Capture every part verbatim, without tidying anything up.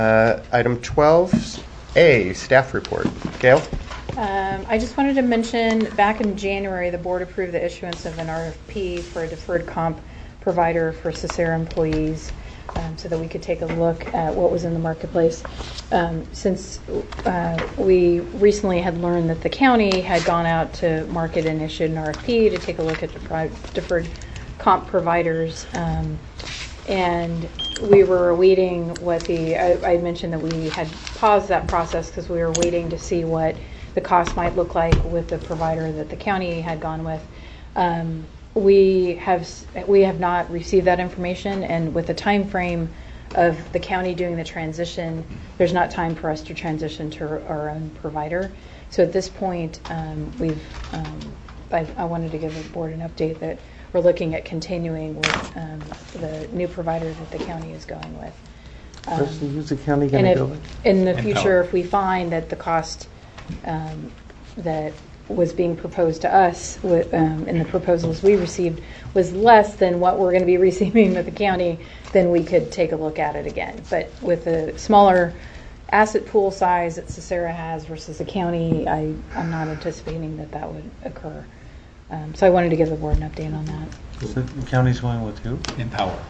Uh, item twelve A, staff report. Gail? Um, I just wanted to mention, back in January, the board approved the issuance of an R F P for a deferred comp provider for Cesara employees, um, so that we could take a look at what was in the marketplace. Um, since uh, we recently had learned that the county had gone out to market and issued an R F P to take a look at deferred, deferred comp providers, um, and we were awaiting what the, I, I mentioned that we had paused that process because we were waiting to see what the cost might look like with the provider that the county had gone with. Um, we have we have not received that information, and with the time frame of the county doing the transition, there's not time for us to transition to our own provider. So at this point, um, we've um, I, I wanted to give the board an update that we're looking at continuing with um, the new provider that the county is going with. Um, Personally, who's the county going to go with? In the Empower. future, if we find that the cost um, that was being proposed to us with, um, in the proposals we received was less than what we're going to be receiving with the county, then we could take a look at it again. But with the smaller asset pool size that Cesara has versus the county, I, I'm not anticipating that that would occur. Um, so I wanted to give the board an update on that. So the county's going with who? Empower.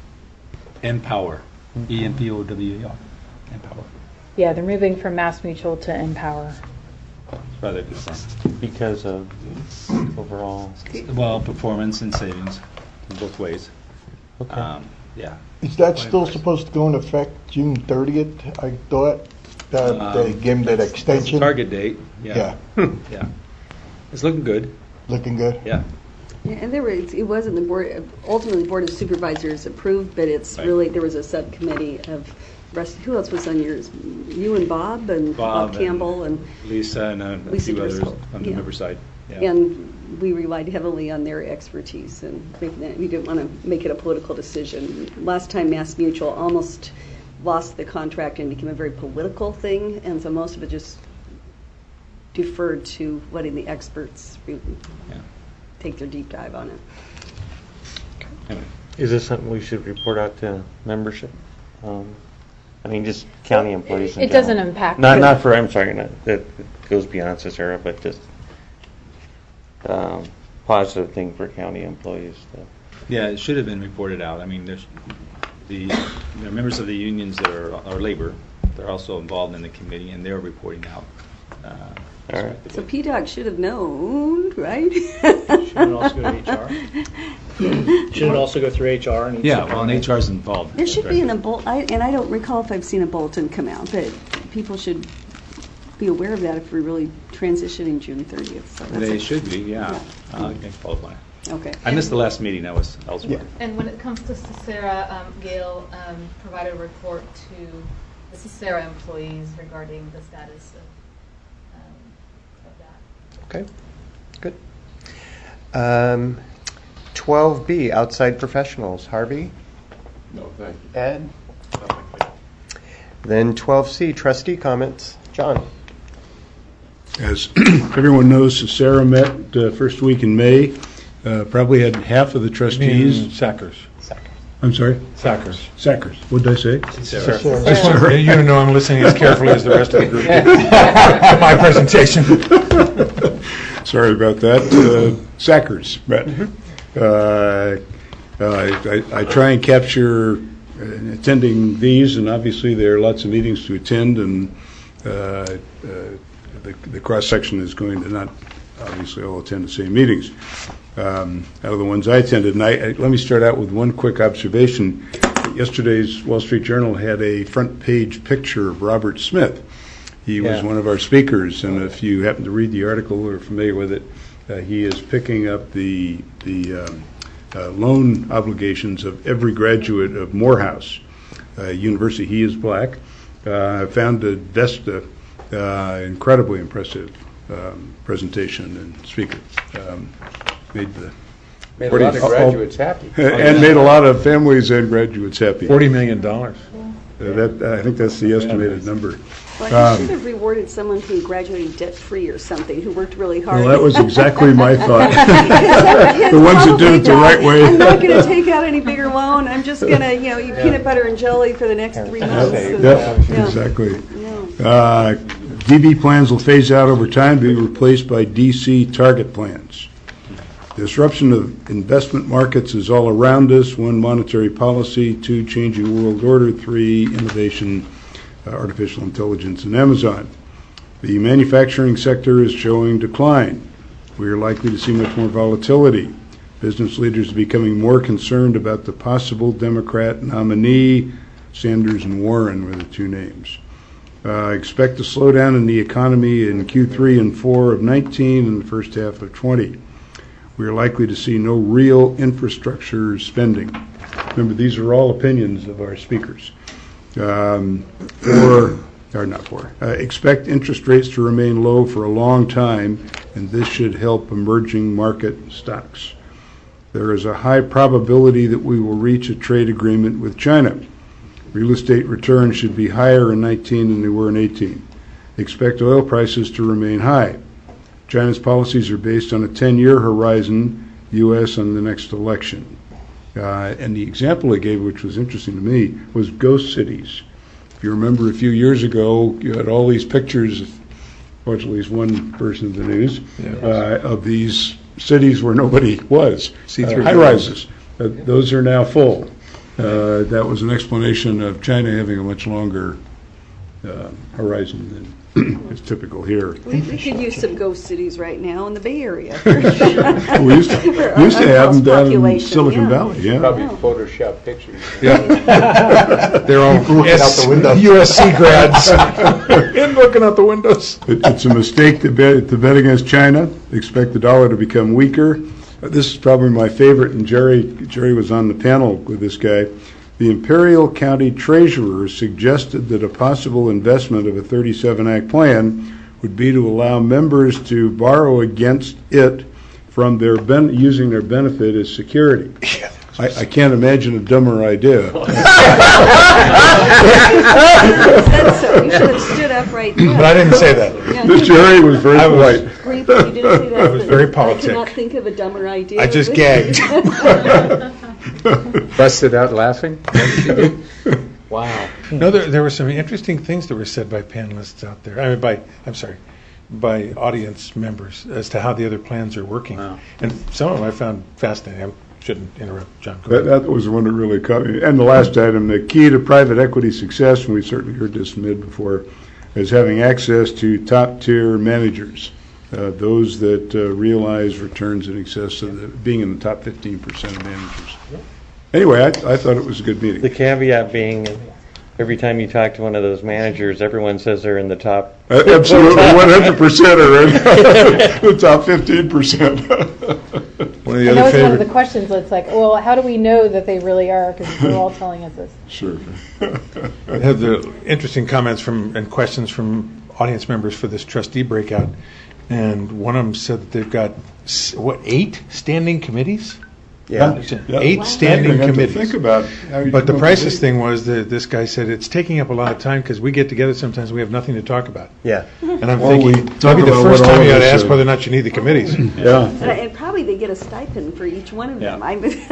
Empower. E M P O W E R. Empower. Yeah, they're moving from Mass Mutual to Empower. It's rather good fun. Because of overall. Well, performance and savings in both ways. Okay. Um, yeah. Is that still supposed to go into effect June thirtieth, I thought? That Um, they give them that that's- that's the extension? target date. Yeah. Yeah, Yeah. It's looking good. looking good? Yeah. Yeah, and there was, it wasn't the board, ultimately the Board of Supervisors approved, but it's Right. really, there was a subcommittee of, rest. Who else was on yours? You and Bob and Bob Bob Campbell and, Lisa and a, a Lisa few others Driscoll, on the yeah. member side. Yeah. and we relied heavily on their expertise, and we we didn't want to make it a political decision. Last time Mass Mutual almost lost the contract and became a very political thing, and so most of it just deferred to letting the experts re- Yeah. take their deep dive on it. Anyway. Is this something we should report out to membership? Um, I mean, just county employees. in It doesn't general. impact. Not, the- not for, I'm sorry, not, that it goes beyond Cesara, but just um, positive thing for county employees. To, Yeah, it should have been reported out. I mean, there's the there are members of the unions that are, are labor. They're also involved in the committee, and they're reporting out. Uh, All right. So P DOC should have known, right? Shouldn't it also go to H R? Shouldn't it also go through H R? And Yeah, well, and H R is involved. There should be in a bull, I, and I don't recall if I've seen a bulletin come out, but people should be aware of that if we're really transitioning June thirtieth. So that's They a- should be, yeah. Uh, I can follow up on it. Okay. I missed the last meeting. I was elsewhere. And when it comes to Cesara, um, Gail um, provided a report to the Cesara employees regarding the status of, um, of that. Okay, good. Um, twelve B, outside professionals. Harvey? No, thank you. Ed? No, thank you. Then twelve C, trustee comments. John? As everyone knows, Cesara met uh, first week in May. Uh, probably had half of the trustees. Sackers. I'm sorry? Sackers. Sackers. What did I say? Sarah. Just so you know I'm listening as carefully as the rest of the group to my presentation. Sorry about that. Uh, Sackers met. Uh, uh, I, I try and capture uh, attending these, and obviously there are lots of meetings to attend, and uh, uh, the, the cross-section is going to not obviously all attend the same meetings. Um, out of the ones I attended, and I, I, let me start out with one quick observation. Yesterday's Wall Street Journal had a front page picture of Robert Smith. He was Yeah. one of our speakers, and if you happen to read the article or are familiar with it, uh, he is picking up the the um, uh, loan obligations of every graduate of Morehouse uh, University. He is black. Uh, I found the Vesta uh, incredibly impressive um, presentation and speaker. Um, made the Made a lot of graduates happy. and made a lot of families and graduates happy. Forty million dollars. Uh, That, I think that's the estimated number. Well, you Um, should have rewarded someone who graduated debt-free or something, who worked really hard. Well, that was exactly my thought. Yes, The ones that did it the probably right way. I'm not going to take out any bigger loan. I'm just going to, you know, eat peanut butter and jelly for the next three months. and- Yep, yeah. exactly. No. Uh, D B plans will phase out over time, be replaced by D C target plans. Disruption of investment markets is all around us. One, monetary policy. Two, changing world order. Three, innovation, uh, artificial intelligence, and Amazon. The manufacturing sector is showing decline. We are likely to see much more volatility. Business leaders are becoming more concerned about the possible Democrat nominee. Sanders and Warren were the two names. Uh, expect a slowdown in the economy in Q three and four of nineteen and the first half of twenty. We are likely to see no real infrastructure spending. Remember, these are all opinions of our speakers. Um, or, or not for. Uh, expect interest rates to remain low for a long time, and this should help emerging market stocks. There is a high probability that we will reach a trade agreement with China. Real estate returns should be higher in nineteen than they were in eighteen. Expect oil prices to remain high. China's policies are based on a ten-year horizon, U S on the next election. Uh, and the example I gave, which was interesting to me, was ghost cities. If you remember a few years ago, you had all these pictures, fortunately, at least one person in the news, uh, of these cities where nobody was, uh, high-rises. Uh, those are now full. Uh, that was an explanation of China having a much longer uh, horizon than is typical here. We, we could use some ghost cities right now in the Bay Area. We used to, For we used to have them down in population, Silicon yeah. Valley, yeah. Probably Photoshop pictures. They're all Looking out the window. U S C grads and looking out the windows. It- It's a mistake to bet, to bet against China. Expect the dollar to become weaker. Uh, This is probably my favorite, and Jerry, Jerry was on the panel with this guy. The Imperial County Treasurer suggested that a possible investment of a thirty-seven act plan would be to allow members to borrow against it from their ben, using their benefit as security. I, I can't imagine a dumber idea. Said so. You should have stood up right then. But I didn't say that. Yeah. Jerry was very I was- polite. Great that you didn't say that. I was very I politic. cannot think of a dumber idea. I just gagged. Busted out laughing? Wow. No, there, there were some interesting things that were said by panelists out there. I mean, by, I'm sorry, by audience members as to how the other plans are working. Wow. And some of them I found fascinating. I shouldn't interrupt John. Go That, ahead. that was the one that really caught me. And the last item, the key to private equity success, and we've certainly heard this from Ed before, is having access to top-tier managers, uh, those that uh, realize returns in excess of the, being in the top fifteen percent of managers. Anyway, I, I thought it was a good The meeting. caveat being, every time you talk to one of those managers, everyone says they're in the top. Uh, Absolutely, one hundred percent are in the top fifteen percent. One of the And that other was one of the favorite. questions. It's like, well, how do we know that they really are? Because they're all telling us this. Sure. I had the interesting comments from and questions from audience members for this trustee breakout, and one of them said that they've got s- what eight standing committees. Yeah. Yeah. Eight standing I have to committees. Think about how you But the come up priceless with eight. thing was that this guy said it's taking up a lot of time because we get together sometimes we have nothing to talk about. Yeah. And I'm Or we thinking talk maybe the about first what all time you of ought to us ask said. whether or not you need the committees. Yeah. And, and probably they get a stipend for each one of them. Yeah. I,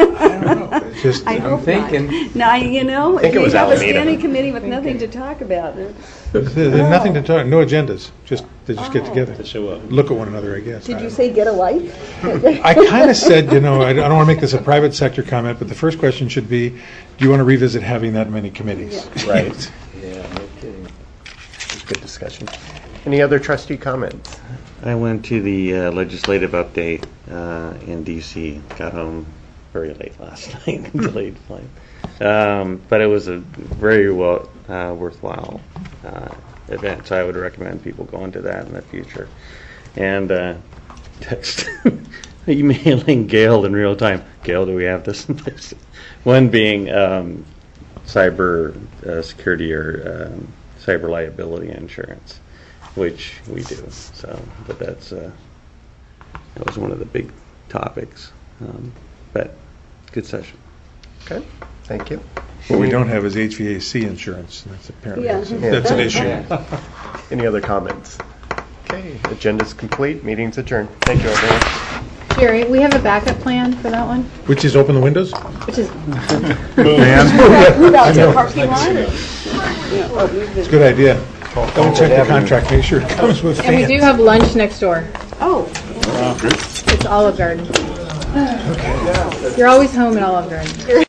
It's just I hope thinking. not. No, you know, think if it was you have a Alameda. standing committee with nothing to talk about. there's nothing to talk. No agendas. Just they just get Oh. together, To show up. look at one another. I guess. Did I you don't say get a life? I kind of said, you know, I don't want to make this a private sector comment, but the first question should be, do you want to revisit having that many committees? Right. Yeah, no kidding. Good discussion. Any other trustee comments? I went to the uh, legislative update uh, in D C Got home very late last night, delayed flight. Um, but it was a very well uh, worthwhile uh, event, so I would recommend people going to that in the future. And uh, text emailing Gail in real time. Gail, do we have this and this? One being um, cyber uh, security or um, cyber liability insurance, which we do. So, but that's uh, that was one of the big topics. Um, but good session. Okay, thank you. What we don't have is H V A C insurance. That's apparently, Yeah. that's an issue. Any other comments? Okay, agenda's complete, meeting's adjourned. Thank you, everyone. Jerry, we have a backup plan for that one, Which is open the windows? which is, Move out to the parking lot? It's a good idea. Don't check the contract, make sure it comes with and we fans. do have lunch next door. Oh, It's Olive Garden. You're always home at Olive Garden.